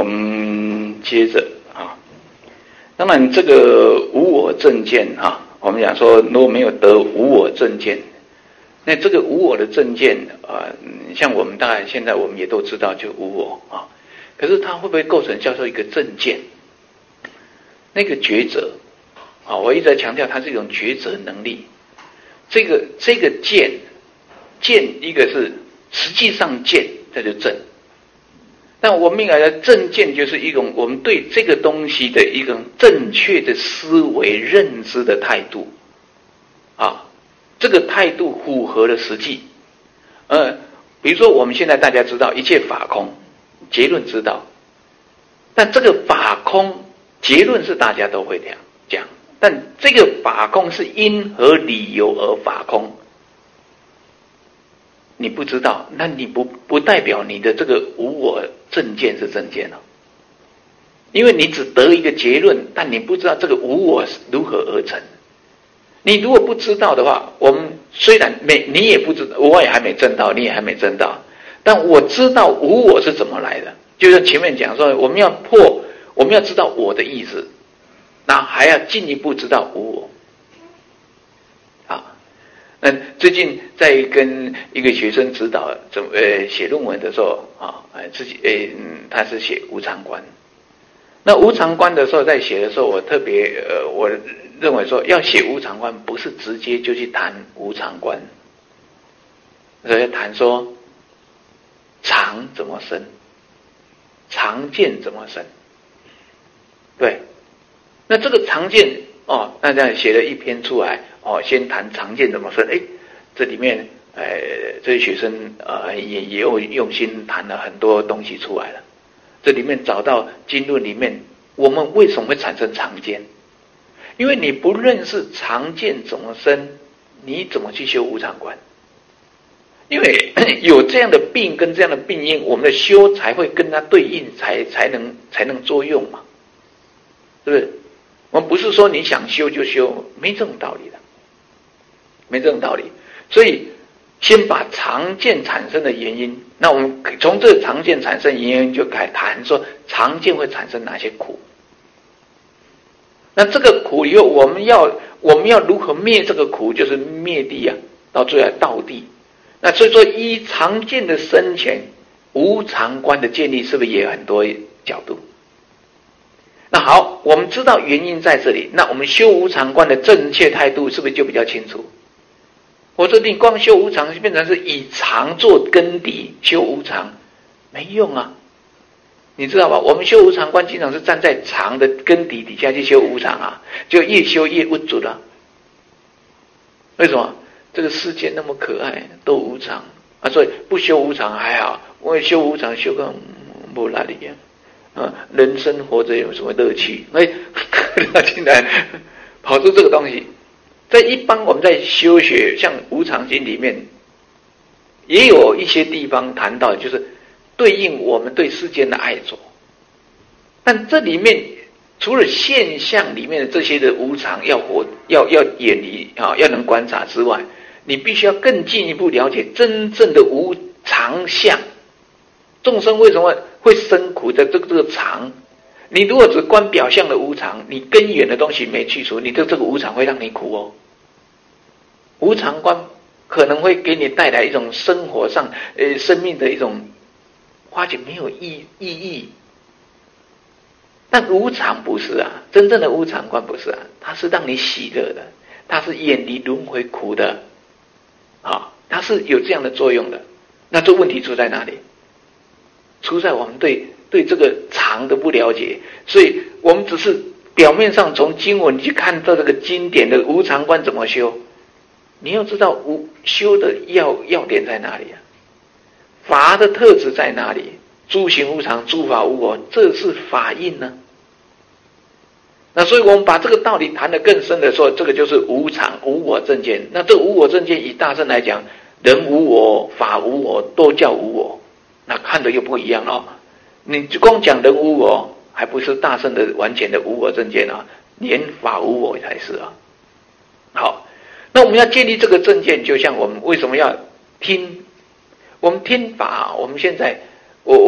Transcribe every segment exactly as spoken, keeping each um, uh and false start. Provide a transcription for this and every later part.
们接着啊，当然这个无我正见啊，我们讲说如果没有得无我正见，那这个无我的正见啊，像我们当然现在我们也都知道就无我啊，可是它会不会构成叫做一个正见？那个抉择啊，我一直在强调它是一种抉择能力。这个这个见见一个是实际上见，这就正。但我们明来的正见就是一种我们对这个东西的一种正确的思维认知的态度啊，这个态度符合了实际。呃，比如说我们现在大家知道一切法空，结论知道，但这个法空结论是大家都会讲讲，但这个法空是因何理由而法空？你不知道，那你不不代表你的这个无我正见是正见哦，因为你只得一个结论，但你不知道这个无我是如何而成。你如果不知道的话，我们虽然没你也不知道，我也还没证到，你也还没证到，但我知道无我是怎么来的。就是前面讲说，我们要破，我们要知道我的意思，那还要进一步知道无我。嗯，最近在跟一个学生指导怎么呃写论文的时候啊，自己呃、嗯、他是写无常观。那无常观的时候，在写的时候，我特别呃，我认为说要写无常观，不是直接就去谈无常观，而要谈说常怎么生，常见怎么生。对，那这个常见哦，那这样写了一篇出来。哦，先谈常见怎么分？哎，这里面，呃，这些学生呃也也有用心谈了很多东西出来了。这里面找到经论里面，我们为什么会产生常见？因为你不认识常见怎么生，你怎么去修无常观？因为有这样的病跟这样的病因，我们的修才会跟它对应，才才能才能作用嘛，是不是？我们不是说你想修就修，没这种道理的。没这种道理，所以先把常见产生的原因，那我们从这个常见产生原因就开始谈说常见会产生哪些苦。那这个苦以后，我们要我们要如何灭这个苦，就是灭地啊，到最后道地。那所以说，依常见的深浅，无常观的建立，是不是也有很多角度？那好，我们知道原因在这里，那我们修无常观的正确态度，是不是就比较清楚？我说你光修无常，变成是以常做根底，修无常没用啊，你知道吧？我们修无常观，经常是站在常的根底底下去修无常啊，就越修越不足了。为什么？这个世界那么可爱，都无常啊，所以不修无常还好，我修无常修个没哪里啊，人生活着有什么乐趣？哎，他竟然跑出这个东西。在一般我们在修学像无常经里面，也有一些地方谈到，就是对应我们对世间的爱着。但这里面除了现象里面的这些的无常要活要要远离啊，要能观察之外，你必须要更进一步了解真正的无常相。众生为什么会生苦的这个这个常？你如果只观表象的无常，你根源的东西没去除，你的这个无常会让你苦哦。无常观可能会给你带来一种生活上呃生命的一种发觉没有意意义。但无常不是啊，真正的无常观不是啊，它是让你喜乐的，它是远离轮回苦的啊，它是有这样的作用的。那这问题出在哪里？出在我们对对这个常的不了解，所以我们只是表面上从经文去看到这个经典的无常观怎么修，你要知道无修的要要点在哪里啊？法的特质在哪里？诸行无常，诸法无我，这是法印呢。那所以我们把这个道理谈得更深的时候，这个就是无常无我正见。那这无我正见以大乘来讲，人无我，法无我，都叫无我。那看的又不一样哦。你光讲人无我，还不是大乘的完全的无我正见啊，连法无我才是啊。好，那我们要建立这个正见，就像我们为什么要听？我们听法，我们现在我我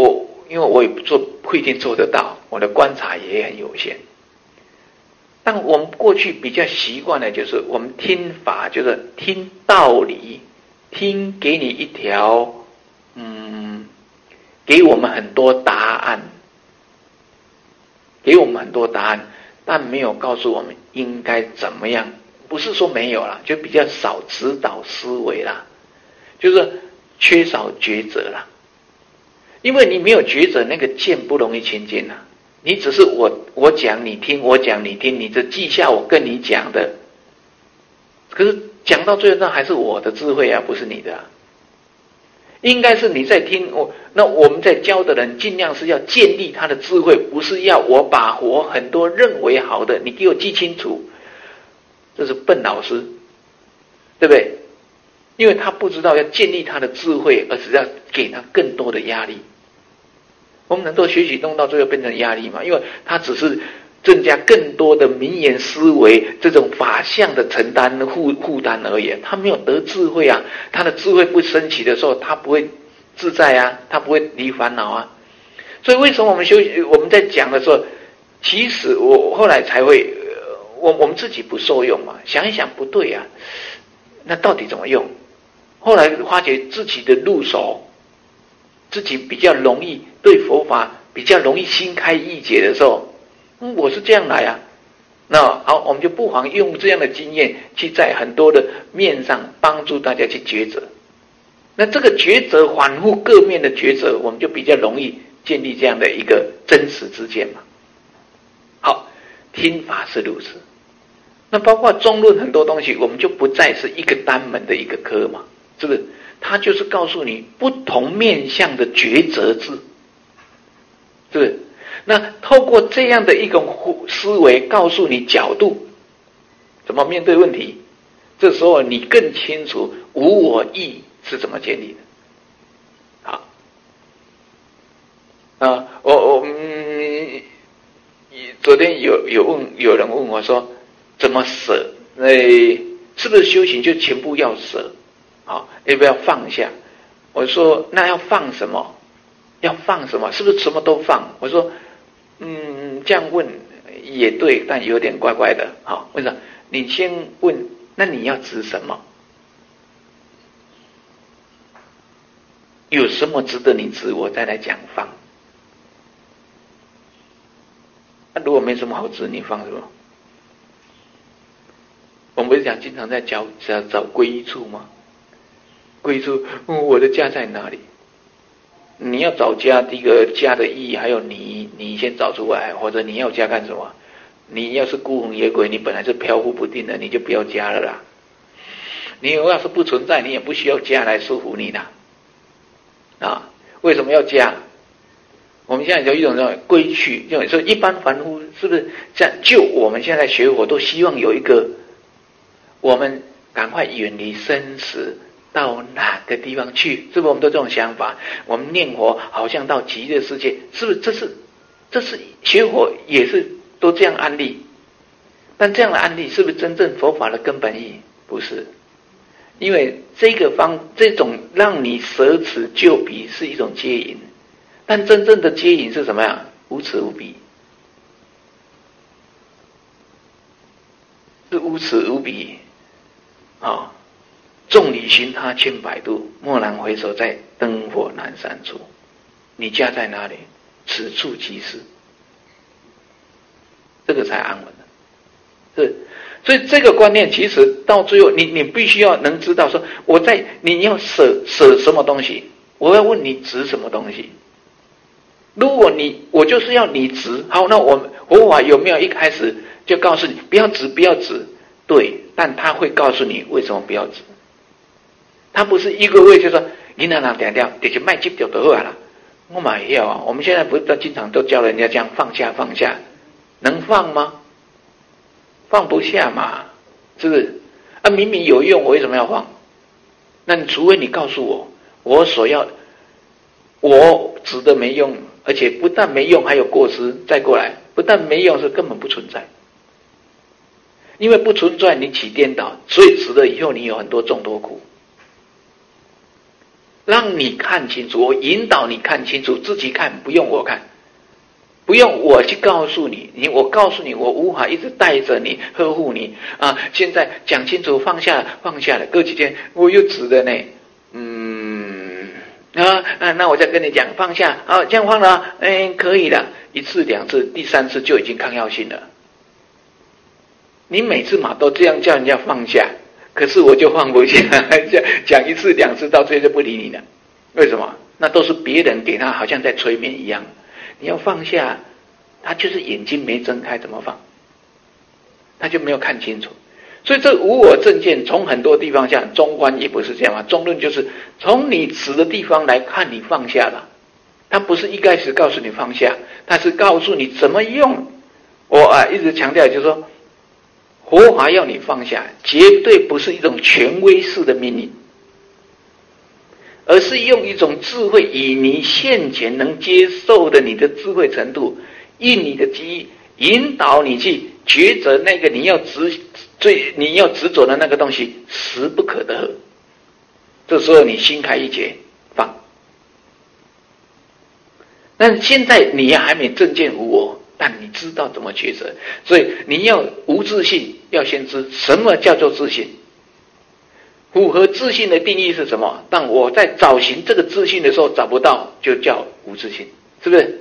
因为我也不做不一定做得到，我的观察也很有限。但我们过去比较习惯的就是我们听法，就是听道理，听给你一条，嗯，给我们很多答案，给我们很多答案，但没有告诉我们应该怎么样。不是说没有啦，就比较少指导思维啦，就是缺少抉择啦。因为你没有抉择，那个剑不容易亲近啊。你只是我我讲你听，我讲你听，你就记下我跟你讲的。可是讲到最后，那还是我的智慧啊，不是你的啊。应该是你在听我，那我们在教的人，尽量是要建立他的智慧，不是要我把我很多认为好的，你给我记清楚。这是笨老师，对不对？因为他不知道要建立他的智慧，而是要给他更多的压力。我们很多学习弄到最后变成压力嘛，因为他只是增加更多的名言思维，这种法相的承担负负担而已，他没有得智慧啊。他的智慧不升起的时候，他不会自在啊，他不会离烦恼啊。所以为什么我们修我们在讲的时候，其实我后来才会，我我们自己不受用嘛，想一想不对啊，那到底怎么用？后来发觉自己的入手，自己比较容易对佛法比较容易心开意解的时候，嗯，我是这样来啊。那好，我们就不妨用这样的经验，去在很多的面上帮助大家去抉择。那这个抉择反复各面的抉择，我们就比较容易建立这样的一个真实之见嘛。好，听法是如此。那包括中论很多东西，我们就不再是一个单门的一个科嘛，是不是？它就是告诉你不同面向的抉择制，是不是？那透过这样的一种思维，告诉你角度怎么面对问题，这时候你更清楚无我意是怎么建立的。好，啊，我我嗯，昨天有有问有人问我说，怎么舍？那是不是修行就全部要舍？好，要不要放下？我说那要放什么？要放什么？是不是什么都放？我说，嗯，这样问也对，但有点怪怪的。好，为什么？你先问，那你要指什么？有什么值得你指？我再来讲放。那如果没什么好指，你放什么？我们不是讲经常在教找找归一处吗？归一处，嗯，我的家在哪里？你要找家，第一个家的意义，还有你，你先找出来，或者你要家干什么？你要是孤魂野鬼，你本来是飘忽不定的，你就不要家了啦。你要是不存在，你也不需要家来束缚你的啊。为什么要家？我们现在有一种叫归去，就说一般凡夫是不是这样？就我们现在学佛都希望有一个，我们赶快远离生死，到哪个地方去？是不是我们都这种想法？我们念佛好像到极乐世界，是不是？这是这是学佛也是都这样安利，但这样的安利是不是真正佛法的根本意义？不是，因为这个方这种让你舍此就彼是一种接引，但真正的接引是什么呀？无此无彼，是无此无彼啊。哦，众里寻他千百度，蓦然回首，在灯火阑珊处。你家在哪里？此处即是。这个才安稳的，是。所以这个观念其实到最后，你你必须要能知道说，我在你要舍舍什么东西，我要问你执什么东西。如果你我就是要你执，好，那我佛法有没有一开始就告诉你不要执，不要执？对，但他会告诉你为什么不要执。他不是一个位就说你哪哪点掉，就是卖急掉就好了。我买要啊，我们现在不是都经常都教人家这样放下放下，能放吗？放不下嘛，是不是？啊，明明有用，我为什么要放？那你除非你告诉我，我所要，我指的没用，而且不但没用，还有过失。再过来，不但没用，是根本不存在。因为不存在，你起颠倒，所以指了以后你有很多众多苦。 让你看清楚，我引导你看清楚，自己看，不用我看，不用我去告诉你，你我告诉你，我无法一直带着你，呵护你啊！现在讲清楚，放下，放下了，过几天我又指的呢，嗯啊啊，那我再跟你讲，放下，啊，这样放了，哎，可以了，一次两次，第三次就已经抗药性了。你每次嘛都这样叫人家放下，可是我就放不下，讲讲一次两次，到最后就不理你了。为什么？那都是别人给他，好像在催眠一样。你要放下，他就是眼睛没睁开，怎么放？他就没有看清楚。所以这无我正见，从很多地方讲，中观也不是这样啊。中论就是从你指的地方来看，你放下了。他不是一开始告诉你放下，他是告诉你怎么用。我啊一直强调，就是说，佛法要你放下，绝对不是一种权威式的命令，而是用一种智慧，以你现前能接受的你的智慧程度，应你的机遇，引导你去抉择那个你要执最你要执着的那个东西，实不可得。这时候你心开一结，放。但现在你还没正见无我，但你知道怎么抉择，所以你要无自信，要先知什么叫做自信。符合自信的定义是什么？当我在找寻这个自信的时候找不到，就叫无自信，是不是？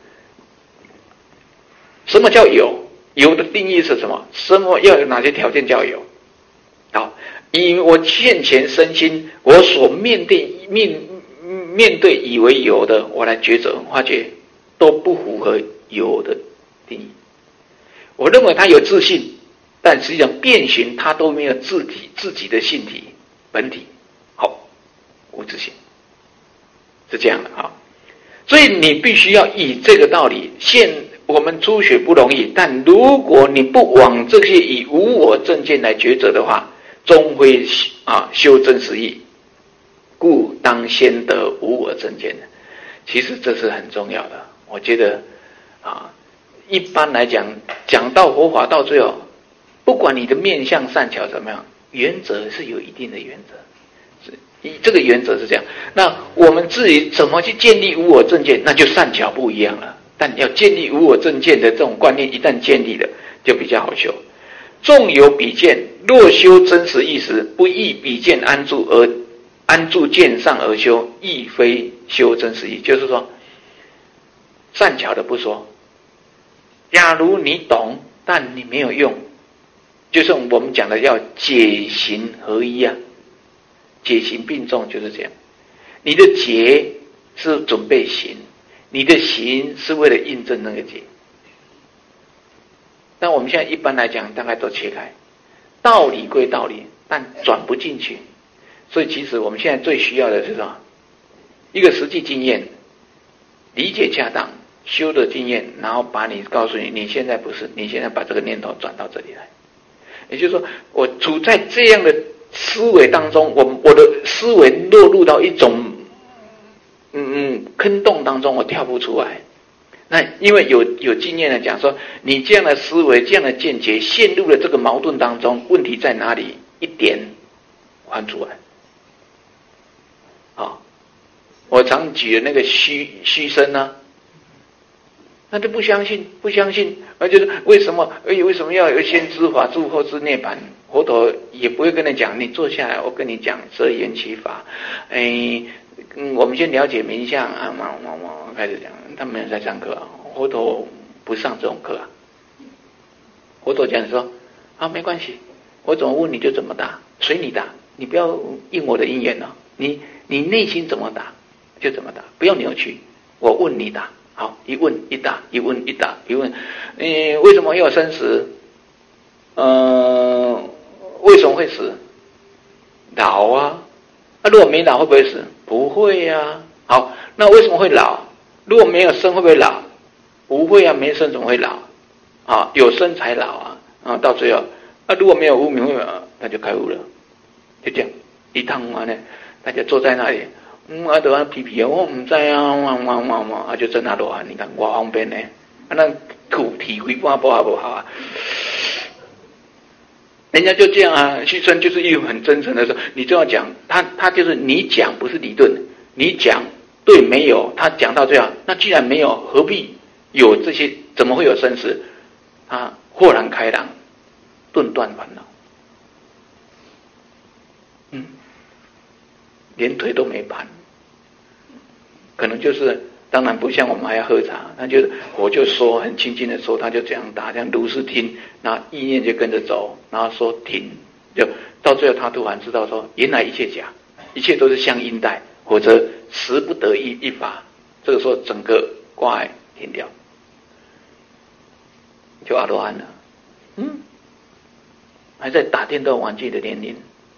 什么叫有？有的定义是什么？什么要有哪些条件叫有？好，以我现前身心，我所面对面面对以为有的，我来抉择，发觉都不符合有的定义。我认为他有自信，但实际上遍寻他都没有自己自己的性体本体。好，无自信是这样的啊。所以你必须要以这个道理，现我们初学不容易，但如果你不往这些以无我正见来抉择的话，终会啊修真实义，故当先得无我正见。其实这是很重要的，我觉得啊，一般来讲，讲到佛法到最后，不管你的面向善巧怎么样，原则是有一定的原则。这个原则是这样，那我们至于怎么去建立无我正见，那就善巧不一样了。但要建立无我正见的这种观念，一旦建立了，就比较好修。纵有比见，若修真实义时，不依比见安住而安住见上而修，亦非修真实义。就是说，善巧的不说，假如你懂，但你没有用，就是我们讲的要解行合一啊。解行并重就是这样，你的解是准备行，你的行是为了印证那个解。但我们现在一般来讲，大概都切开，道理归道理，但转不进去。所以其实我们现在最需要的是什么？一个实际经验，理解恰当，修的经验，然后把你告诉你，你现在不是，你现在把这个念头转到这里来。也就是说，我处在这样的思维当中，我我的思维落入到一种嗯嗯坑洞当中，我跳不出来。那因为有有经验的讲说，你这样的思维、这样的见解，陷入了这个矛盾当中，问题在哪里？一点还出来。好，我常举的那个虚虚身呢、啊，那就不相信，不相信，而就是为什么？哎，为什么要有先知法住后知涅槃？佛陀也不会跟你讲，你坐下来，我跟你讲遮缘起法。哎，嗯，我们先了解名相啊，嘛嘛嘛，开始讲，他没有在上课、啊，佛陀不上这种课啊。佛陀讲说，啊，没关系，我怎么问你就怎么答，随你答，你不要应我的因缘哦，你你内心怎么答就怎么答，不要扭曲，我问你答。好，一问一答，一问一答，一问，嗯，为什么要生死？呃，为什么会死？老啊，那、啊、如果没老会不会死？不会啊。好，那为什么会老？如果没有生会不会老？不会啊，没生怎么会老？啊，有生才老啊。啊，到最后，那、啊、如果没有无明会没有，那就开悟了，就这样一趟完了，大家坐在那里。嗯，啊，就安皮皮啊，我唔知啊，哇哇哇哇，啊就在那落汗，你看多方便呢。啊，那土体会不好不好不好啊？人家就这样啊，虚声就是一种很真诚的说，你这样讲，他他就是你讲不是理论， 你讲对没有，他讲到这样，那既然没有，何必有这些？怎么会有生死？他豁然开朗，顿断烦恼。嗯，连腿都没盘，可能就是当然不像我们还要喝茶，他就我就说很轻轻的说，他就这样打，这样如是听，那意念就跟着走，然后说停，就到最后他突然知道说，原来一切假，一切都是像阴带，或者时不得一一法，这个时候整个挂碍停掉，就阿罗汉了。嗯，还在打电动玩具的年龄，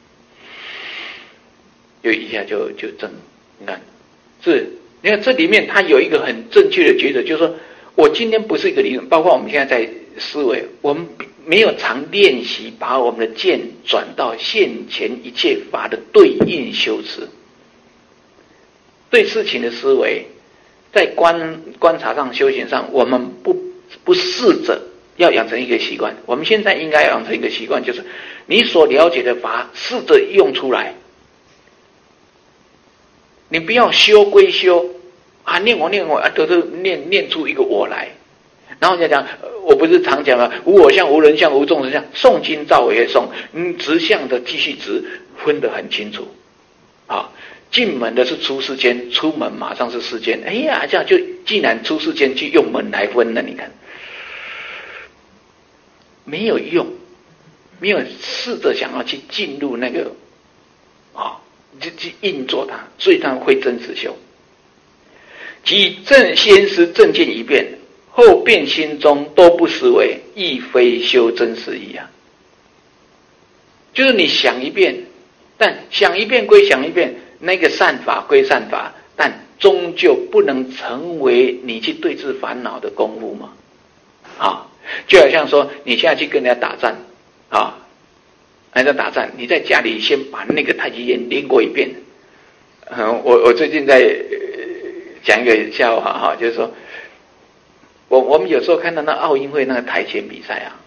就一下就就正，你看，是，你看这里面它有一个很正确的抉择，就是说我今天不是一个理论，包括我们现在在思维，我们没有常练习把我们的剑转到现前一切法的对应修持，对事情的思维，在观观察上、修行上，我们不不试着要养成一个习惯。我们现在应该养成一个习惯，就是你所了解的法，试着用出来。你不要修归修啊，念我念我啊，都是念念出一个我来。然后再讲，我不是常讲吗？无我相、无人相、无众生相。诵经照为诵，嗯，直相的继续直，分得很清楚。啊，进门的是出世间，出门马上是世间。哎呀，这样就既然出世间，就用门来分了。你看，没有用，没有试着想要去进入那个啊，就去硬做它，所以它会真实修。即正先思正见一遍。后变心中都不实为，亦非修真实义啊！就是你想一遍，但想一遍归想一遍，那个善法归善法，但终究不能成为你去对治烦恼的功夫嘛。啊，就好像说你现在去跟人家打战啊，人家打战，你在家里先把那个太极拳练过一遍。嗯，我我最近在、呃、讲一个笑话哈，就是说。我我们有时候看到那奥运会那个跆拳比赛啊，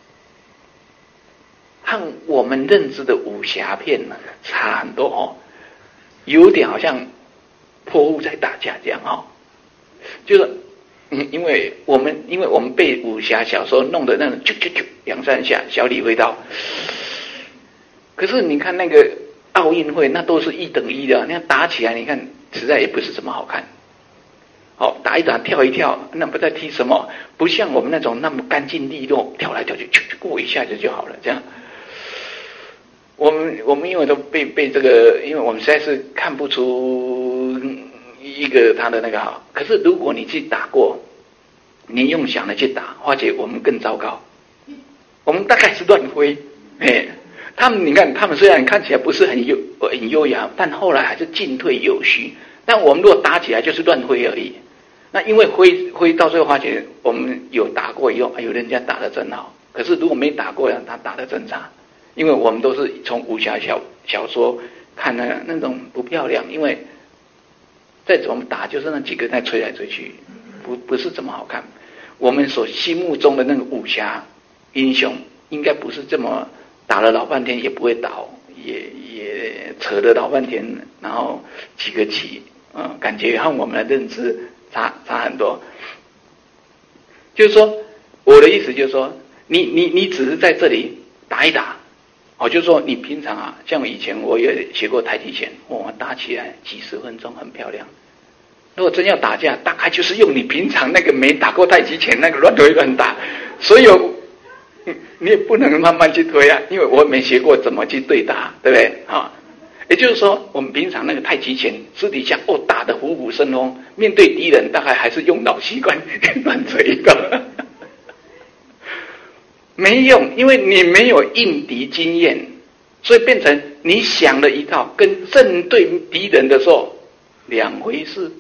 和我们认知的武侠片呢差很多哦，有点好像泼妇在打架这样哦，就是嗯，因为我们因为我们被武侠小说弄得那种啾啾啾两三下小李飞刀，可是你看那个奥运会那都是一等一的，那样打起来你看实在也不是这么好看。哦，打一打，跳一跳，那不在踢什么？不像我们那种那么干净利落，跳来跳去，就过一下子就好了。这样，我们我们因为都被被这个，因为我们实在是看不出一个他的那个好。可是如果你去打过，你用想的去打，而且我们更糟糕。我们大概是乱挥，哎，他们你看，他们虽然看起来不是很优很优雅，但后来还是进退有序。但我们如果打起来就是乱挥而已。那因为挥挥到最后发觉我们有打过以后，哎呦人家打得真好，可是如果没打过，他打得真差，因为我们都是从武侠小小说看那个那种不漂亮，因为再怎么打就是那几个在吹来吹去，不不是怎么好看。我们所心目中的那个武侠英雄，应该不是这么打了老半天也不会倒，也也扯了老半天，然后几个起，嗯，感觉和我们的认知。差差很多，就是说，我的意思就是说，你你你只是在这里打一打，哦，就是说你平常啊，像以前我也学过太极拳，哇，打起来几十分钟很漂亮。如果真要打架，大概就是用你平常那个没打过太极拳那个乱推乱打，所以你也不能慢慢去推啊，因为我没学过怎么去对打，对不对啊？也就是说，我们平常那个太极拳私底下哦打得虎虎生风，面对敌人大概还是用老习惯乱锤的，没用，因为你没有应敌经验，所以变成你想了一套，跟正对敌人的时候两回事，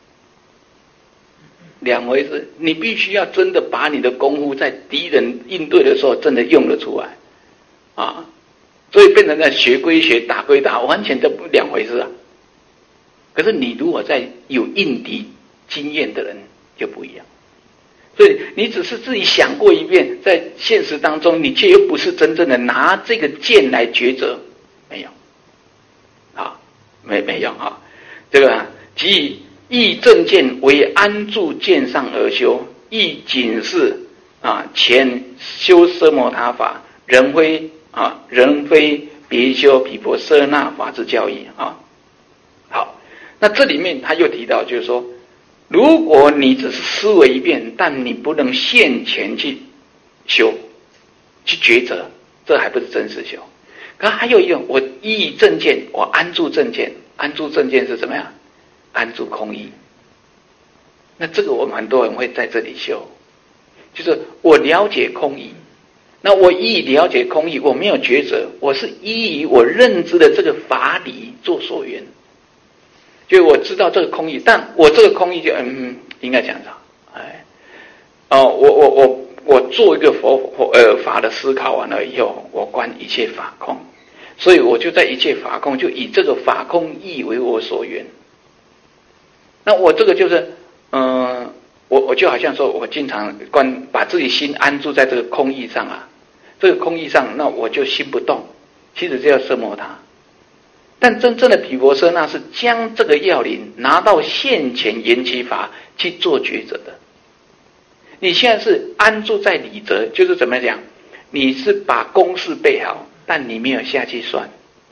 两回事。你必须要真的把你的功夫在敌人应对的时候真的用了出来啊。所以变成在学归学，打归打，完全都不两回事啊。可是你如果在有应敌经验的人就不一样。所以你只是自己想过一遍，在现实当中，你却又不是真正的拿这个剑来抉择，没有，啊，没没有啊。这个即亦正见为安住见上而修，亦仅是啊前修奢摩他法，人非啊人非别修毗婆舍那法之教义啊。好，那这里面他又提到，就是说，如果你只是思维一遍，但你不能现前去修，去抉择，这还不是真实修。可还有一种，我依正见，我安住正见，安住正见是怎么样？安住空义。那这个我们很多人会在这里修，就是我了解空义，那我依了解空义，我没有抉择，我是依于我认知的这个法理做所缘，就我知道这个空义，但我这个空义就嗯应该讲啥？哎，哦，我我我我做一个佛佛呃法的思考完了以后，我观一切法空，所以我就在一切法空，就以这个法空义为我所缘。那我这个就是，嗯、呃，我我就好像说，我经常观把自己心安住在这个空义上啊，这个空义上，那我就心不动，其实这叫奢摩他。但真正的毗婆舍那是将这个要领拿到现前缘起法去做抉择的。你现在是安住在理则，就是怎么讲？你是把公式背好，但你没有下去算。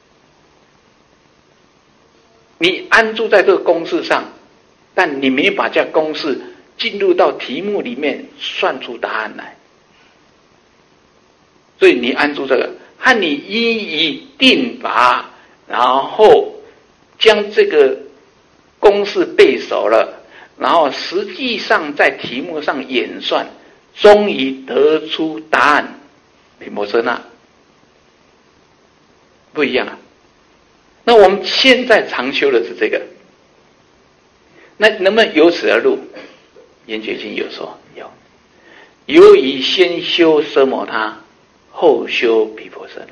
你安住在这个公式上，但你没把这公式进入到题目里面算出答案来。所以你安住这个，和你依以定法，然后将这个公式背熟了，然后实际上在题目上演算，终于得出答案，毗婆舍那不一样啊。那我们现在常修的是这个，那能不能由此而入？圆觉经有说有，由于先修奢摩他，后修毗婆舍那。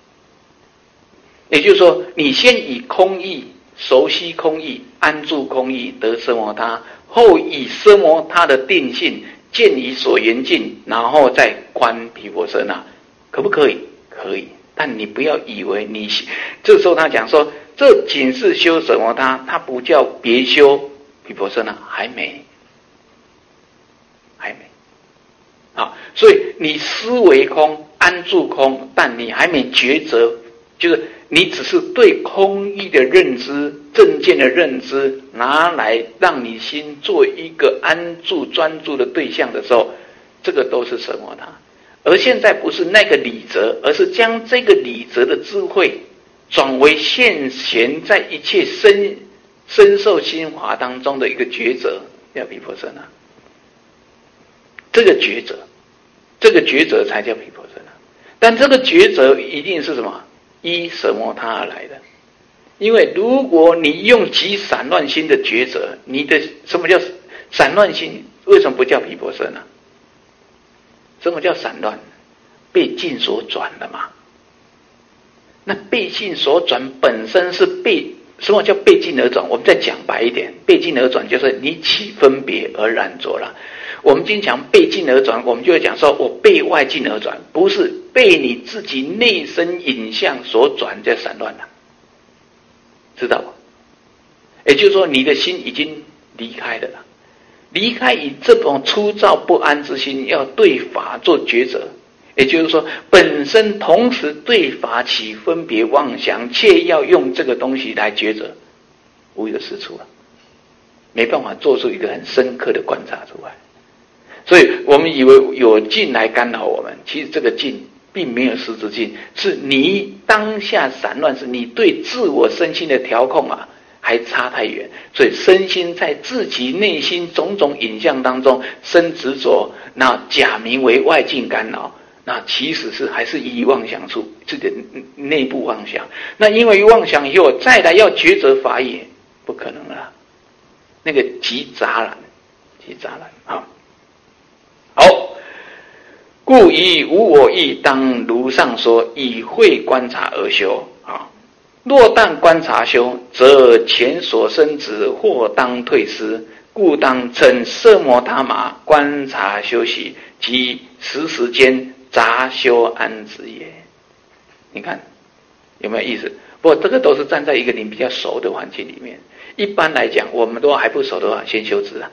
也就是说，你先以空义熟悉空义，安住空义，得奢摩他，后以奢摩他的定性见于所缘境，然后再观毗婆舍那，可不可以？可以。但你不要以为你这时候他讲说，这仅是修奢摩他，他不叫别修毗婆舍那，还没，还没。好，所以你思维空，安住空，但你还没抉择，就是你只是对空义的认知、正见的认知拿来让你心做一个安住专注的对象的时候，这个都是奢摩他。而现在不是那个理则，而是将这个理则的智慧转为现前在一切深深受心法当中的一个抉择，叫毗婆舍那。这个抉择，这个抉择才叫毗婆舍那。但这个抉择一定是什么？依奢摩他而来的。因为如果你用极散乱心的抉择，你的什么叫散乱心？为什么不叫毗婆舍那？什么叫散乱？被境所转的嘛。那被境所转本身是被，什么叫被境而转？我们再讲白一点，被境而转就是你起分别而染着了。我们经常被境而转，我们就会讲说我被外境而转，不是被你自己内身影像所转，叫散乱了，知道吧？也就是说你的心已经离开了啦，离开以这种粗糙不安之心，要对法做抉择。也就是说，本身同时对法起分别妄想，却要用这个东西来抉择，无有是处了，没办法做出一个很深刻的观察出来。所以我们以为有境来干扰我们，其实这个境并没有实质境，是你当下散乱，是你对自我身心的调控啊还差太远，所以身心在自己内心种种影像当中生执着，那假名为外境干扰，那其实是还是以妄想处自己的内部妄想。那因为妄想以后再来要抉择法也不可能了，那个极杂染，极杂染啊。好，故以无我义，当如上说，以慧观察而修啊。若但观察修，则前所生执或当退失，故当趁奢摩他马观察修习，及时时间杂修安止也。你看有没有意思？不过这个都是站在一个你比较熟的环境里面， 一般来讲，我们都还不熟的话，先修止啊。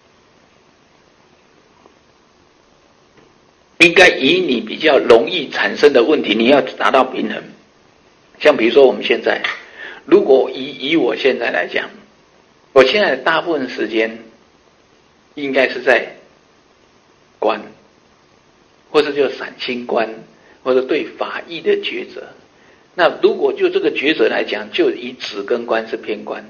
应该以你比较容易产生的问题，你要达到平衡。像比如说我们现在，如果以以我现在来讲，我现在大部分时间应该是在观，或者就散心观，或者对法义的抉择。那如果就这个抉择来讲，就以止跟观是偏观。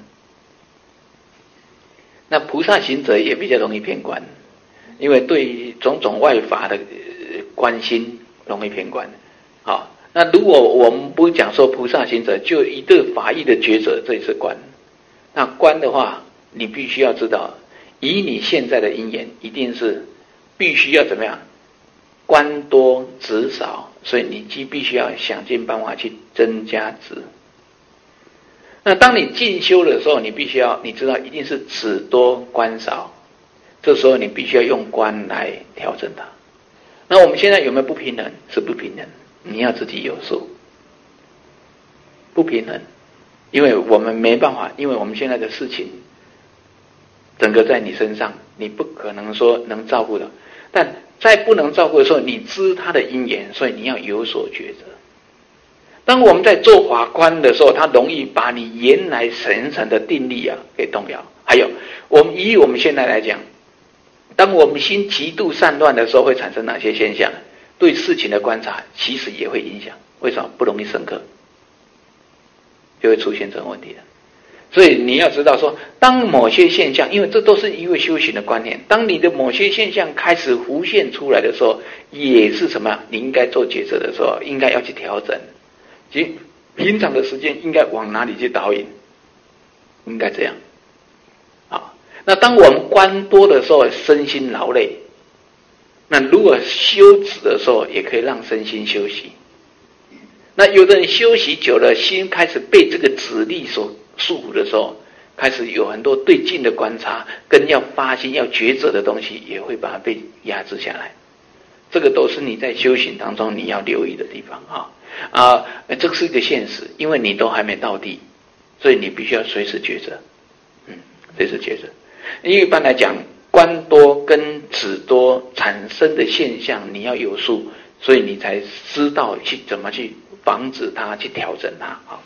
那菩萨行者也比较容易偏观，因为对种种外法的关心容易偏观。好，那如果我们不讲说菩萨行者，就一个法义的抉择，这也是观。那观的话，你必须要知道，以你现在的因缘，一定是必须要怎么样？观多止少，所以你既必须要想尽办法去增加止。那当你进修的时候，你必须要你知道一定是止多观少，这时候你必须要用观来调整它。那我们现在有没有不平衡？是不平衡，你要自己有数。不平衡，因为我们没办法，因为我们现在的事情整个在你身上，你不可能说能照顾的。但在不能照顾的时候，你知他的因缘，所以你要有所抉择。当我们在做法观的时候，它容易把你原来神神的定力啊给动摇。还有，我们以我们现在来讲，当我们心极度散乱的时候，会产生哪些现象？对事情的观察其实也会影响。为什么？不容易深刻，就会出现这种问题的。所以你要知道说，当某些现象，因为这都是一个修行的观念，当你的某些现象开始浮现出来的时候，也是什么？你应该做抉择的时候，应该要去调整。即平常的时间应该往哪里去导引？应该这样。好，那当我们观多的时候，身心劳累。那如果修止的时候，也可以让身心休息。那有的人休息久了，心开始被这个止力所束缚的时候，开始有很多对境的观察，跟要发心、要抉择的东西，也会把它被压制下来。这个都是你在修行当中你要留意的地方啊啊！这个是一个现实，因为你都还没到地，所以你必须要随时抉择，嗯，随时抉择。因为一般来讲，观多跟止多产生的现象，你要有数，所以你才知道去怎么去防止它，去调整它啊。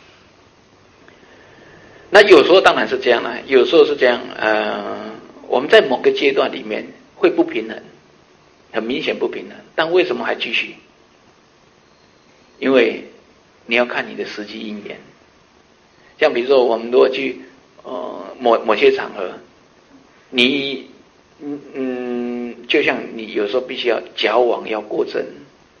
那有时候当然是这样啦，有时候是这样，呃，我们在某个阶段里面会不平衡。很明显不平衡，但为什么还继续？因为你要看你的实际因缘。像比如说，我们如果去呃某某些场合，你嗯嗯，就像你有时候必须要矫枉要过正，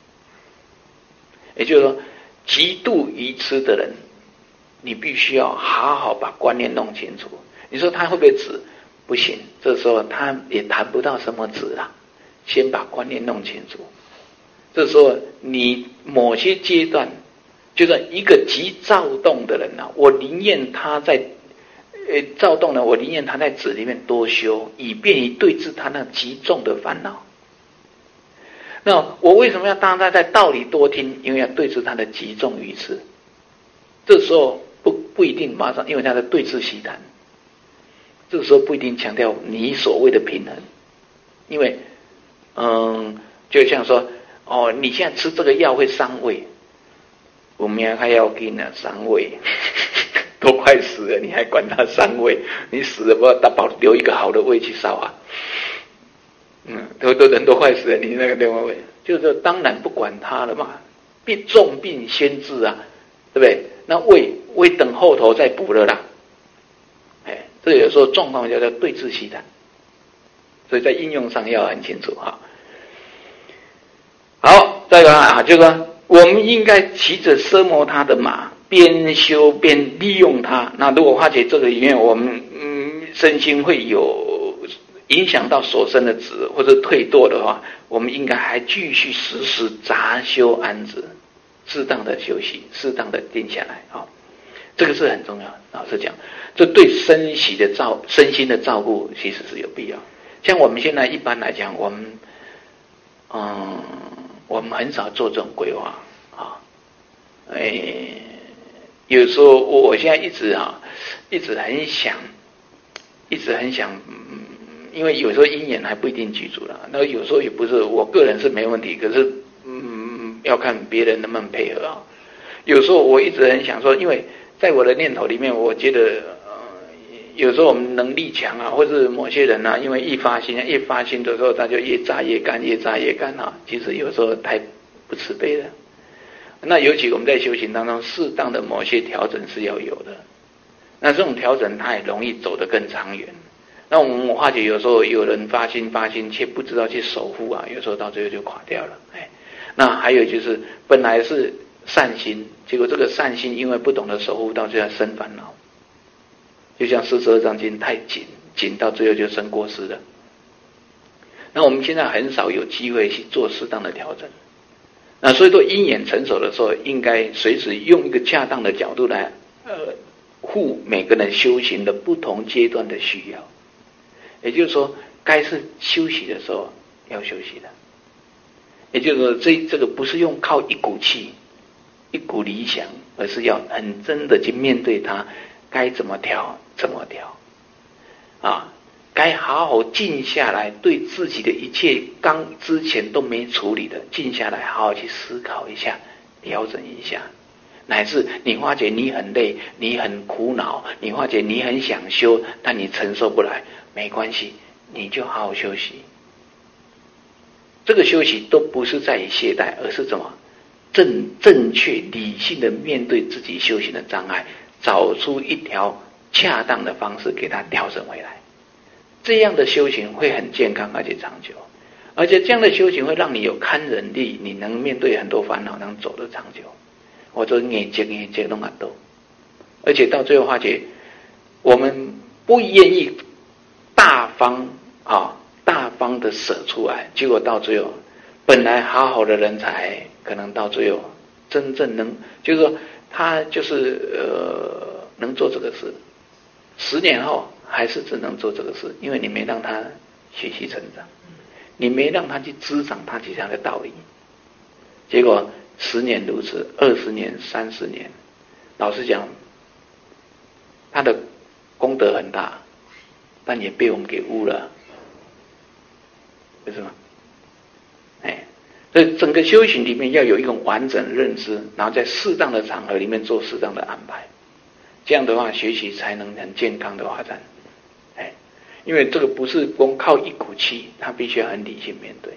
也就是说，极度愚痴的人，你必须要好好把观念弄清楚。你说他会不会止？不行，这时候他也谈不到什么止啊。先把观念弄清楚，这时候你某些阶段，就是一个极躁动的人啊，我宁愿他在呃躁动呢，我宁愿他在止里面多修，以便于对治他那极重的烦恼。那我为什么要当他在道理多听？因为要对治他的极重愚痴。这时候不不一定马上，因为他在对治习谈，这个时候不一定强调你所谓的平衡，因为。嗯，就像说，哦，你现在吃这个药会伤胃，我明还要给你伤胃，都快死了，你还管他伤胃？你死了不要大保留一个好的胃去烧啊？嗯，都都人都快死了，你那个另外胃，就是当然不管他了嘛，病重病先治啊，对不对？那胃胃等后头再补了啦，哎，这有时候状况叫做对治习谈。所以在应用上要很清楚哈。好，再来啊，就是说我们应该骑着奢摩他的马，边修边利用它。那如果发觉这个里面我们嗯身心会有影响到所生的止或者退堕的话，我们应该还继续时时杂修安止，适当的休息，适当的定下来啊。这个是很重要。老实讲，这对身息的照身心的照顾其实是有必要。像我们现在一般来讲，我们嗯，我们很少做这种规划啊。哎， 有时候我我现在一直啊，一直很想，一直很想，嗯，因为有时候因缘还不一定具足了，那有时候也不是我个人是没问题，可是嗯，要看别人能不能配合啊。有时候我一直很想说，因为在我的念头里面，我觉得呃，有时候我们能力强啊，或是某些人啊，因为一发心，一发心的时候，他就越扎越干，越扎越干啊。其实有时候太不慈悲了。那尤其我们在修行当中，适当的某些调整是要有的。那这种调整，它也容易走得更长远。那我们化解有时候有人发心发心，却不知道去守护啊，有时候到最后就垮掉了。哎，那还有就是本来是善心，结果这个善心因为不懂得守护，到最后生烦恼。就像四十二章经太紧，紧到最后就生过失了。那我们现在很少有机会去做适当的调整。那所以说因缘成熟的时候，应该随时用一个恰当的角度来呃护每个人修行的不同阶段的需要。也就是说，该是休息的时候要休息的。也就是说，这这个不是用靠一股气、一股理想，而是要很真的去面对它，该怎么调怎么调啊。该好好静下来，对自己的一切刚之前都没处理的，静下来好好去思考一下，调整一下。乃至你发觉你很累，你很苦恼，你发觉你很想修，但你承受不来，没关系，你就好好休息。这个休息都不是在于懈怠，而是怎么正正确理性的面对自己修行的障碍，找出一条恰当的方式给它调整回来。这样的修行会很健康而且长久，而且这样的修行会让你有堪忍力，你能面对很多烦恼，能走得长久。我说眼睛眼睛弄啊都，而且到最后发觉，我们不愿意大方啊，大方的舍出来，结果到最后，本来好好的人才，可能到最后真正能，就是说他就是呃能做这个事，十年后还是只能做这个事，因为你没让他学习成长，你没让他去滋长他其他的道理，结果十年如此，二十年、三十年，老实讲，他的功德很大，但也被我们给污了，为什么？哎，所以整个修行里面要有一种完整认知，然后在适当的场合里面做适当的安排，这样的话学习才能很健康的发展。哎，因为这个不是光靠一股气，他必须要很理性面对。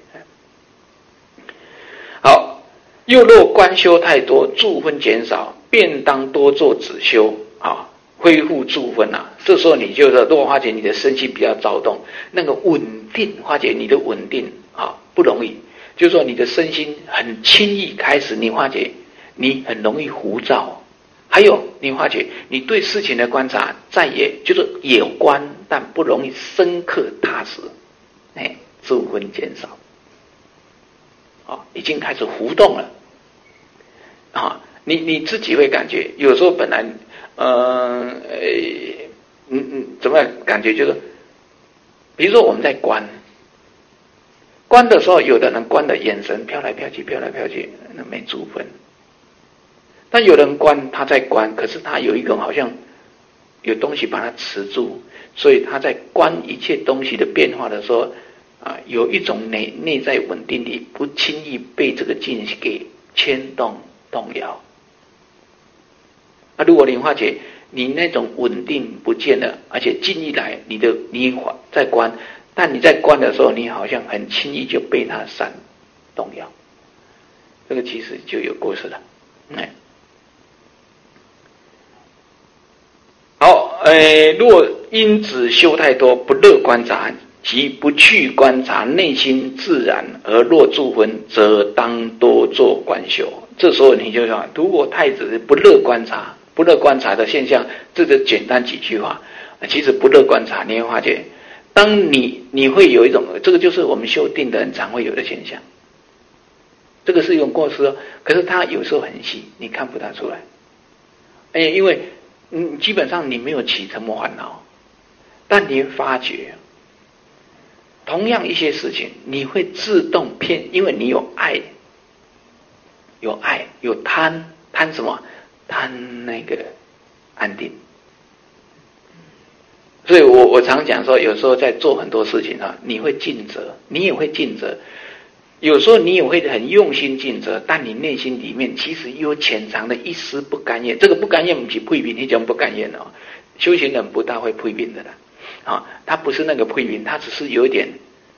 好，又若观修太多，助分减少，便当多做止修啊，恢复助分啊。这时候你就说，如果发觉你的身心比较躁动，那个稳定，发觉你的稳定啊不容易，就是说你的身心很轻易开始，你发觉你很容易浮躁，还有你发觉你对事情的观察再也就是有观，但不容易深刻踏实，哎，助分减少。啊，已经开始浮动了，啊，你你自己会感觉，有时候本来，呃，嗯嗯，怎么感觉就是，比如说我们在观，观的时候，有的人观的眼神飘来飘去，飘来飘去，那没助分；但有人观，他在观，可是他有一种好像有东西把它持住，所以他在观一切东西的变化的时候。啊，有一种内内在稳定力，不轻易被这个境给牵动动摇。那、啊、如果你发觉你那种稳定不见了，而且近一来你的你在观，但你在观的时候，你好像很轻易就被它闪动摇，这个其实就有故事了。哎，好，呃，如果因子修太多，不乐观察。即不去观察内心自然而若助分，则当多做观修。这时候你就说，如果太子不乐观察，不乐观察的现象，这就简单几句话。其实不乐观察，你会发觉，当你你会有一种，这个就是我们修定的人常会有的现象。这个是用过失，可是它有时候很细，你看不太出来。哎，因为嗯，基本上你没有起什么烦恼，但你发觉。同样一些事情，你会自动偏，因为你有爱，有爱，有贪，贪什么？ 贪那个安定。所以我我常讲说，有时候在做很多事情啊，你会尽责，你也会尽责。有时候你也会很用心尽责，但你内心里面其实有潜藏的一丝不甘愿。这个不甘愿不是批评，那种不甘愿哦。修行人不大会批评的啦，啊，他不是那个批评，他只是有一点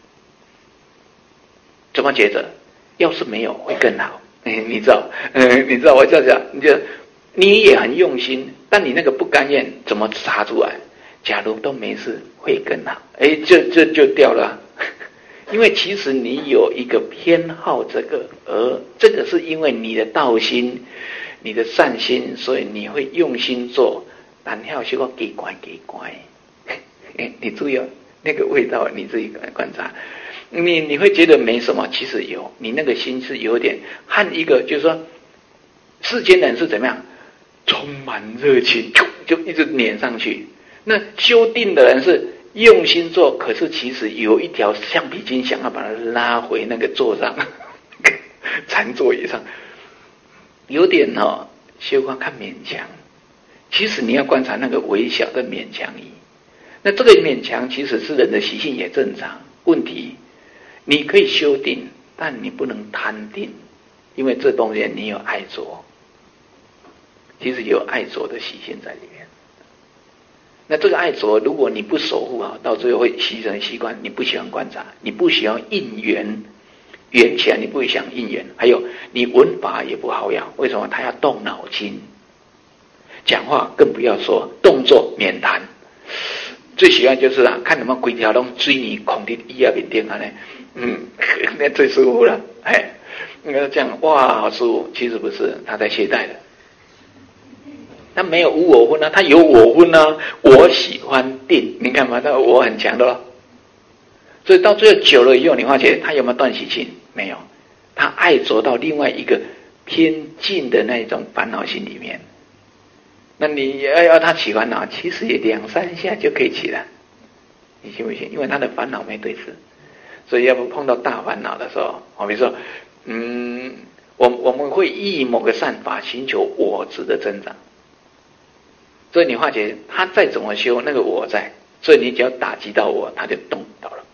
怎么觉得，要是没有会更好。嗯，你知道，嗯，你知道我这样讲，你就你也很用心，但你那个不甘愿怎么查出来？假如都没事，会更好。哎，这这就掉了。因为其实你有一个偏好这个，而这个是因为你的道心、你的善心，所以你会用心做。但要学个给乖给乖，你注意哦，那个味道你自己观察。你你会觉得没什么，其实有，你那个心是有点和一个就是说，世间人是怎么样，充满热情，就一直碾上去。那修定的人是用心做，可是其实有一条橡皮筋想要把它拉回那个座上，禅座椅上，有点哦，修观看勉强。其实你要观察那个微小的勉强意，那这个勉强其实是人的习性也正常。问题你可以修定，但你不能贪定，因为这东西你有爱着，其实有爱着的习性在里面。那这个爱着，如果你不守护好，到最后会形成习惯。你不喜欢观察，你不喜欢应缘，缘起来你不想应缘。还有你文法也不好养，为什么？他要动脑筋，讲话更不要说，动作免谈。最喜欢就是啊，看什么规条拢追你孔的一啊面顶啊呢，嗯，那最舒服了。哎，应该这样哇，好舒服。其实不是，他在懈怠的。他没有无我分啊，他有我分啊。我喜欢定，你看嘛，他我很强的咯。所以到最后久了以后，你发现他有没有断习性？没有，他爱着到另外一个偏近的那种烦恼心里面。那你要要他起烦恼，其实也两三下就可以起了，你信不信？因为他的烦恼没对治，所以要不碰到大烦恼的时候，我比如说，嗯，我我们会依某个善法寻求我执的增长。所以你发觉他再怎么修，那个我在，所以你只要打击到我，他就动倒了，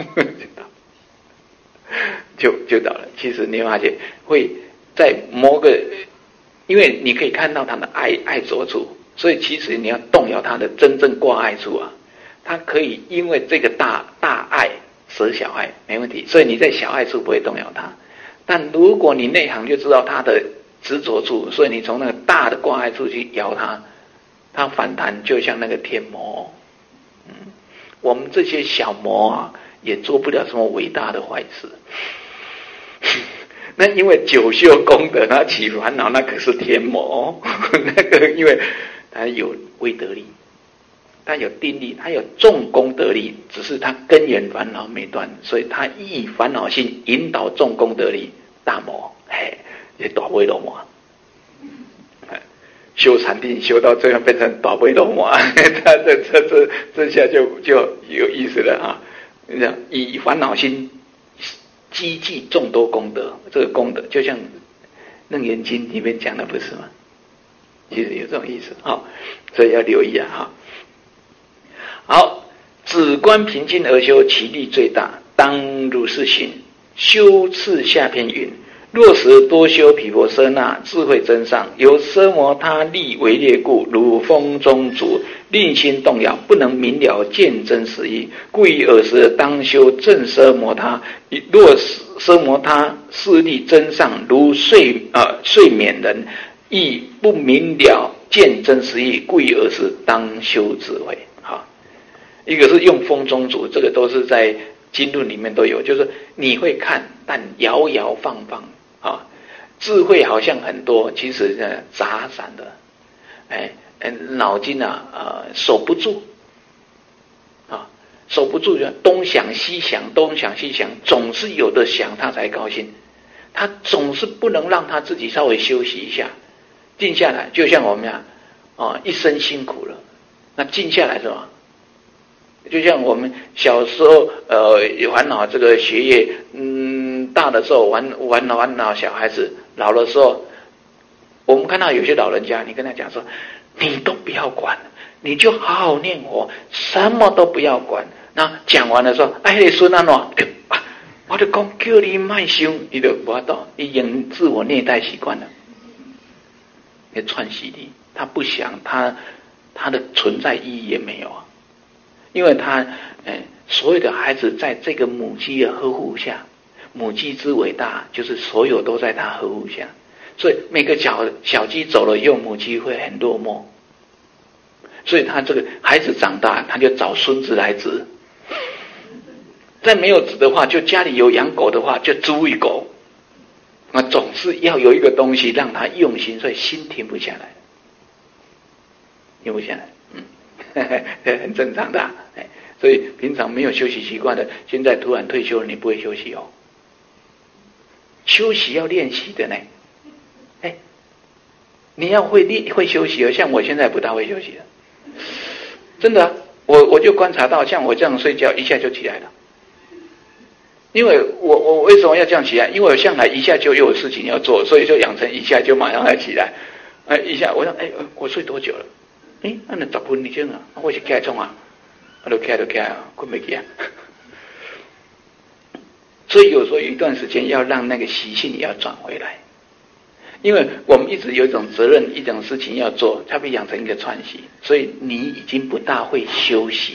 就就倒了。其实你发觉会在某个，因为你可以看到他的爱爱着处，所以其实你要动摇他的真正挂碍处啊。他可以因为这个大大爱舍小爱没问题，所以你在小爱处不会动摇他。但如果你内行就知道他的执着处，所以你从那个大的挂碍处去摇他。它反弹就像那个天魔，嗯，我们这些小魔啊，也做不了什么伟大的坏事。那因为久修功德，他起烦恼，那可是天魔。那个因为他有威德力，他有定力，他有重功德力，只是他根源烦恼没断，所以他以烦恼心引导重功德力，大魔，嘿，也大威龙魔。修禅定修到最后变成大悲龙王，他这这这这下就就有意思了啊！以烦恼心积聚众多功德，这个功德就像《楞严经》里面讲的，不是吗？其实有这种意思啊，所以要留意啊！哈，好，止观平静而修，其力最大，当如是行。修次下篇云。若时多修毗婆舍那，智慧增上，由奢摩他力为劣故，如风中烛，令心动摇，不能明了见真实义。故以尔时当修正奢摩他。若奢摩他势力增上，如睡呃睡眠人，亦不明了见真实义。故以尔时当修智慧。好，一个是用风中烛，这个都是在经论里面都有，就是你会看，但摇摇放放。啊，智慧好像很多，其实呢杂散的，哎，脑筋啊，呃，守不住，啊，守不住就东想西想，东想西想，总是有的想，他才高兴，他总是不能让他自己稍微休息一下，静下来，就像我们呀，啊，一生辛苦了，那静下来是吧？就像我们小时候，呃，烦恼这个学业，嗯。大的时候玩玩玩恼小孩子，老的时候我们看到有些老人家，你跟他讲说，你都不要管，你就好好念佛，什么都不要管。那讲完了说，哎，你孙安怎？我就讲叫你卖想，你就不懂，已经自我虐待习惯了，你串习力，他不想，他他的存在意义也没有啊，因为他，呃，所有的孩子在这个母鸡的呵护下，母鸡之伟大，就是所有都在他呵护下，所以每个小小鸡走了以后，母鸡会很落寞，所以他这个孩子长大，他就找孙子来指。再没有子的话，就家里有养狗的话，就猪一狗。那总是要有一个东西让他用心，所以心停不下来，停不下来，嗯，很正常的。哎，所以平常没有休息习惯的，现在突然退休了，你不会休息哦。休息要练习的呢，哎，你要会练会休息哦。像我现在不大会休息了，真的、啊，我我就观察到，像我这样睡觉，一下就起来了。因为我我为什么要这样起来？因为我向来一下就有事情要做，所以就养成一下就马上来起来。哎，一下我想，哎，我睡多久了？哎，那十分钟啊，我是起来冲啊，我就起来就起来啊，困没起啊。所以有时候有一段时间要让那个习性也要转回来，因为我们一直有一种责任，一种事情要做，才会养成一个串习，所以你已经不大会休息，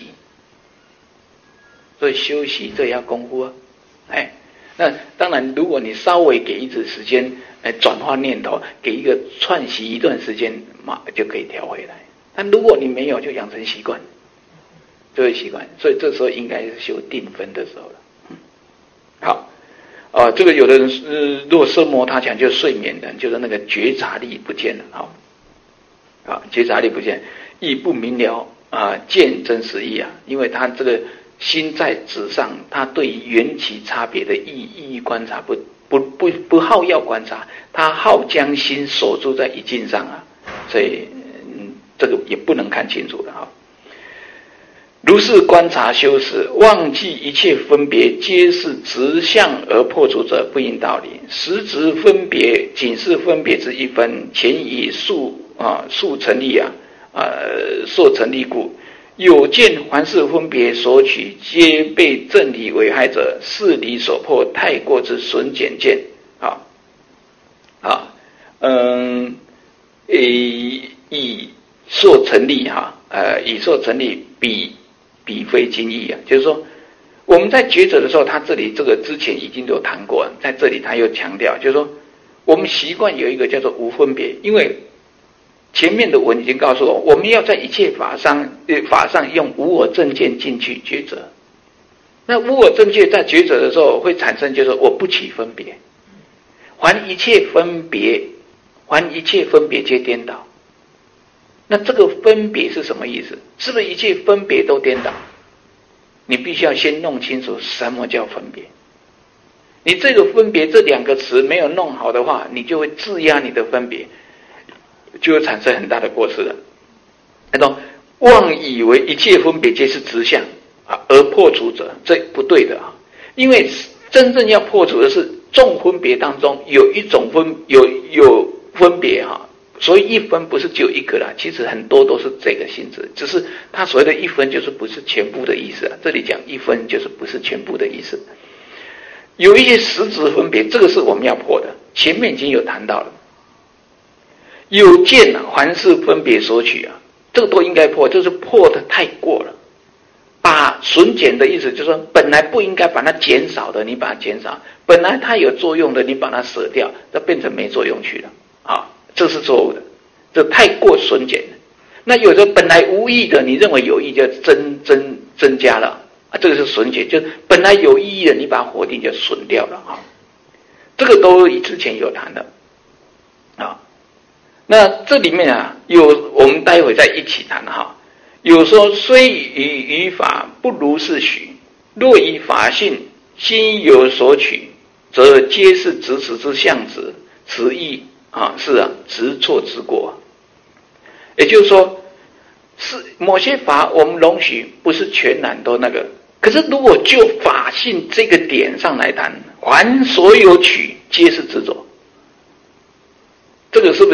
所以休息这也要功夫啊。哎，那当然，如果你稍微给一次时间，哎，转化念头，给一个串习一段时间，嘛就可以调回来。但如果你没有，就养成习惯，就会习惯。所以这时候应该是修定分的时候了。嗯、好，啊、呃，这个有的人是、呃、如果色魔他讲就是睡眠的，就是那个觉察力不见了。好，啊，觉察力不见，意不明了啊，见真实意啊，因为他这个。心在纸上，他对缘起差别的意意义观察不不不不好要观察，他好将心锁住在一境上啊，所以、嗯、这个也不能看清楚了哈。如是观察修持，忘记一切分别，皆是直相而破除者，不应道理。实质分别，仅是分别之一分，前以数啊数成立啊啊所成立故。有见凡是分别所取，皆被正理危害者，是理所破，太过之损减见。啊啊，嗯，以以所成立哈，呃，以所成立，彼彼非经义啊，就是说我们在抉择的时候，他这里这个之前已经都谈过，在这里他又强调，就是说我们习惯有一个叫做无分别，因为。前面的文已经告诉我，我们要在一切法上，法上用无我正见进去抉择。那无我正见在抉择的时候会产生，就是我不起分别，还一切分别，还一切分别皆颠倒。那这个分别是什么意思？是不是一切分别都颠倒？你必须要先弄清楚什么叫分别。你这个分别这两个词没有弄好的话，你就会制压你的分别。就会产生很大的过失了。那种妄以为一切分别皆是直相啊，而破除者，这不对的啊。因为真正要破除的是众分别当中有一种分有有分别哈，所以一分不是只有一个啦，其实很多都是这个性质，只是他所谓的一分就是不是全部的意思啊。这里讲一分就是不是全部的意思，有一些实质分别，这个是我们要破的，前面已经有谈到了。有见凡是分别所取啊，这个都应该破，就是破的太过了。把损减的意思就是说，本来不应该把它减少的，你把它减少；本来它有作用的，你把它舍掉，那变成没作用去了啊，这是错误的，这太过损减了。那有的本来无益的，你认为有益就增增增加了啊，这个是损减，就是本来有意义的，你把它否定就损掉了啊。这个都之前有谈的啊。那这里面啊，有我们待会再一起谈哈。有说虽以语法不如是许，若以法性心有所取，则皆是执持之相执，此意啊是啊执错之过。也就是说，是某些法我们容许不是全然都那个，可是如果就法性这个点上来谈，凡所有取皆是执着，这个是不是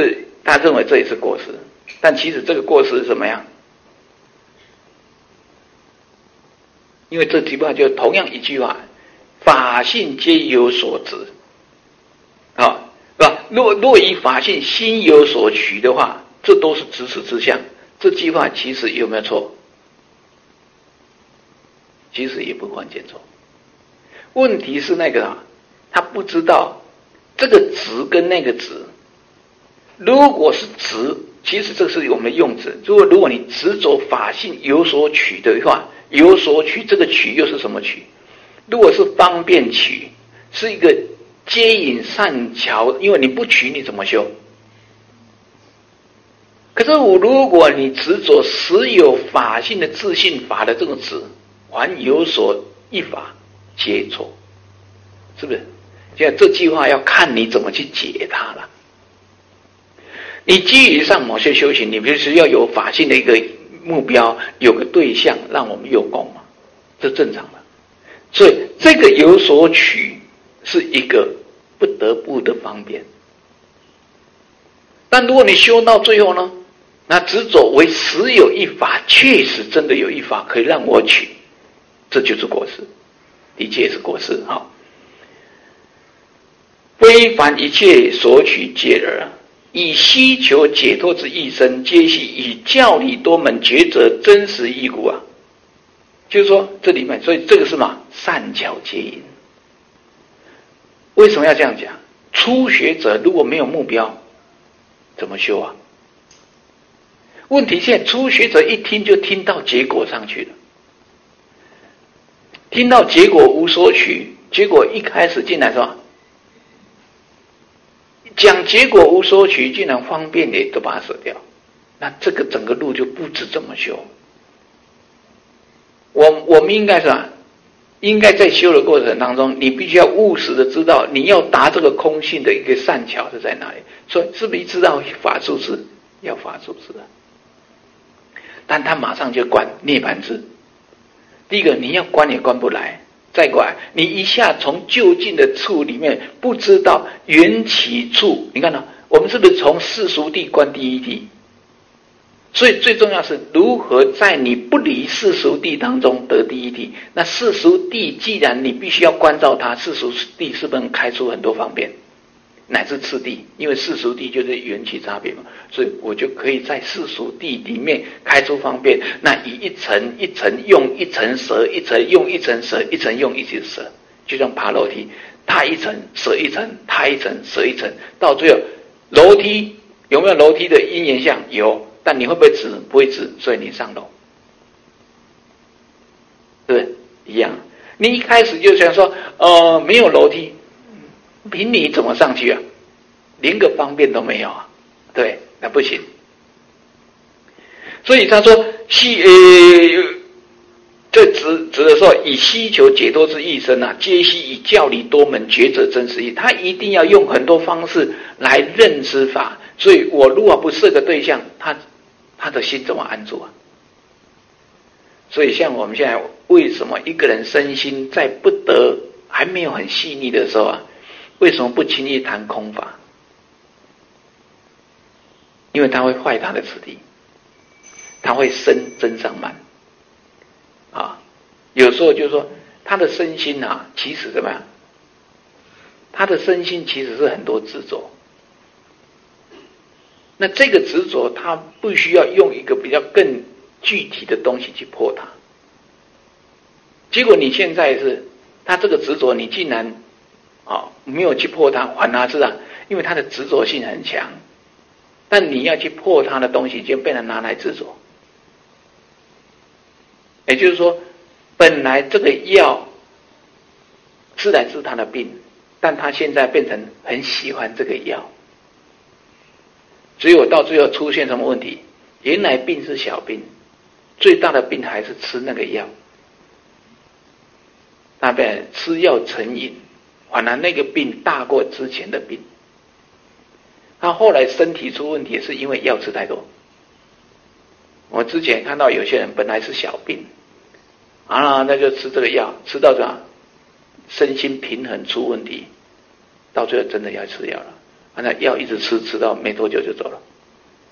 他认为这也是过失，但其实这个过失是什么样？因为这句话就同样一句话，法性皆有所执，啊，是吧？若若以法性心有所取的话，这都是执持之相。这句话其实有没有错？其实也不完全错。问题是那个啊，他不知道这个执跟那个执，如果是执，其实这是我们用词。如果如果你执着法性有所取的话，有所取，这个取又是什么取？如果是方便取，是一个接引善巧，因为你不取你怎么修？可是我如果你执着实有法性的自性法的这种执，还有所一法皆错，是不是？现在这句话要看你怎么去解它了。你基于上某些修行，你必须要有法性的一个目标，有个对象让我们用功嘛，这正常的。所以这个有所取是一个不得不的方便。但如果你修到最后呢，那执着为实有一法，确实真的有一法可以让我取，这就是过失，的确是过失。好，非凡一切所取皆尔，以希求解脱之一生，皆系以教理多门抉择真实义故啊。就是说这里面，所以这个是嘛，善巧皆因。为什么要这样讲？初学者如果没有目标，怎么修啊？问题现在初学者一听就听到结果上去了，听到结果无所取，结果一开始进来说讲结果无所取，竟然方便的都把它舍掉，那这个整个路就不知怎么修。我我们应该是吧？应该在修的过程当中，你必须要务实的知道你要达这个空性的一个善巧是在哪里。所以是不是知道法术是要法术是的？但他马上就关涅槃智。第一个你要关也关不来，再过来你一下从就近的处里面不知道缘起处。你看到我们是不是从世俗谛观第一谛？所以最重要是如何在你不离世俗谛当中得第一谛。那世俗谛既然你必须要关照它，世俗谛是不是能开出很多方便，乃至次第？因为世俗谛就是缘起差别嘛，所以我就可以在世俗谛里面开出方便。那以一层一层用一层舍，一层用一层舍，一层用一层舍，就像爬楼梯，踏一层舍一层，踏一层舍一层，到最后楼梯有没有楼梯的因缘相？有。但你会不会直？不会直，所以你上楼，对不对？一样。你一开始就想说，呃，没有楼梯，凭你怎么上去啊？连个方便都没有啊，对，那不行。所以他说，希呃，这指指的说，以希求解脱之一生啊，皆悉以教理多门抉择真实义。他一定要用很多方式来认知法。所以我如果不设个对象，他他的心怎么安住啊？所以像我们现在为什么一个人身心在不得还没有很细腻的时候啊，为什么不轻易谈空法？因为他会坏他的此地，他会生真上慢啊。有时候就是说他的身心啊，其实怎么样？他的身心其实是很多执着。那这个执着，他必须要用一个比较更具体的东西去破它。结果你现在是，他这个执着，你竟然啊、哦、没有去破它，反而是啊，因为他的执着性很强，但你要去破它的东西，就被人拿来执着。也就是说，本来这个药是来治他的病，但他现在变成很喜欢这个药。只有到最后出现什么问题？原来病是小病，最大的病还是吃那个药。那边吃药成瘾，反而那个病大过之前的病。他后来身体出问题，也是因为药吃太多。我之前看到有些人本来是小病，啊，那就吃这个药，吃到这样，身心平衡出问题，到最后真的要吃药了。那药一直吃，吃到没多久就走了。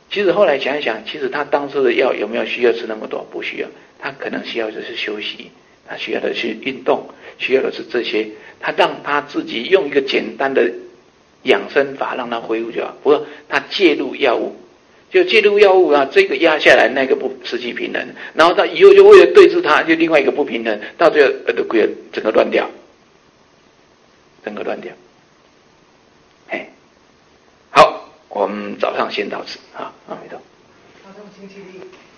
其实后来想一想，其实他当初的药有没有需要吃那么多？不需要，他可能需要的是休息，他需要的是运动，需要的是这些，他让他自己用一个简单的养生法让他恢复就好。不过他介入药物，就介入药物啊，这个压下来，那个不失去平衡，然后他以后就为了对治他，就另外一个不平衡，到最后呃，整个整个乱掉，整个乱掉。哎，好，我们早上先到此啊，阿弥陀。 早上星期一。